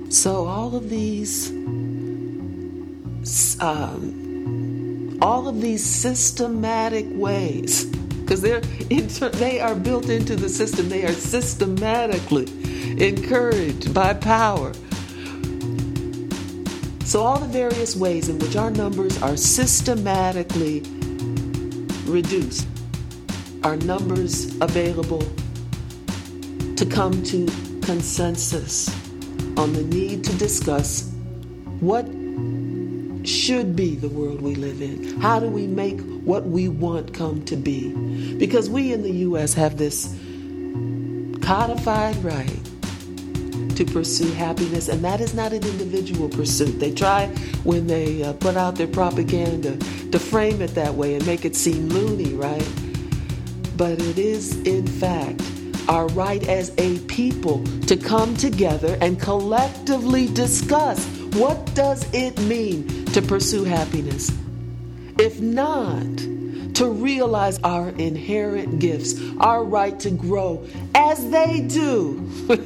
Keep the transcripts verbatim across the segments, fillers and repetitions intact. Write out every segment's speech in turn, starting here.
So all of these, um, all of these systematic ways, because they're inter- they are built into the system. They are systematically encouraged by power. So all the various ways in which our numbers are systematically reduced, are numbers available to come to consensus on the need to discuss what should be the world we live in. How do we make what we want come to be? Because we in the U S have this codified right to pursue happiness, and that is not an individual pursuit. They try, when they uh, put out their propaganda, to frame it that way and make it seem loony, right? But it is, in fact, our right as a people to come together and collectively discuss, what does it mean to pursue happiness? If not, to realize our inherent gifts, our right to grow as they do.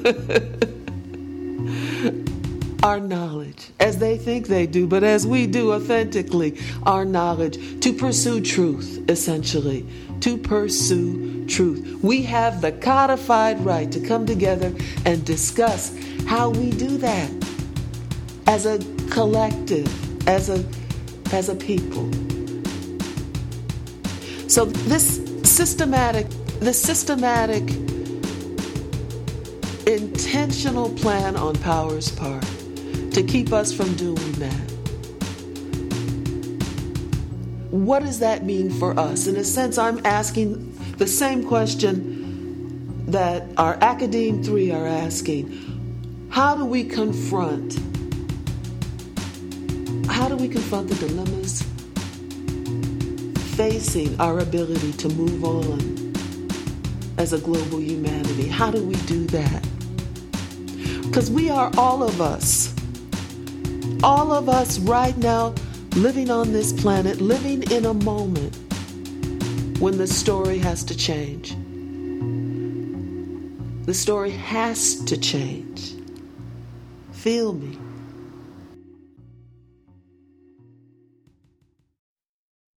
Our knowledge, as they think they do, but as we do authentically, our knowledge, to pursue truth, essentially, to pursue truth. We have the codified right to come together and discuss how we do that as a collective, as a, as a people. So this systematic, this systematic, intentional plan on power's part to keep us from doing that. What does that mean for us? In a sense, I'm asking the same question that our Academe three are asking. How do we confront? How do we confront the dilemmas facing our ability to move on as a global humanity? How do we do that? Because we are all of us, all of us right now living on this planet, living in a moment when the story has to change. The story has to change. Feel me.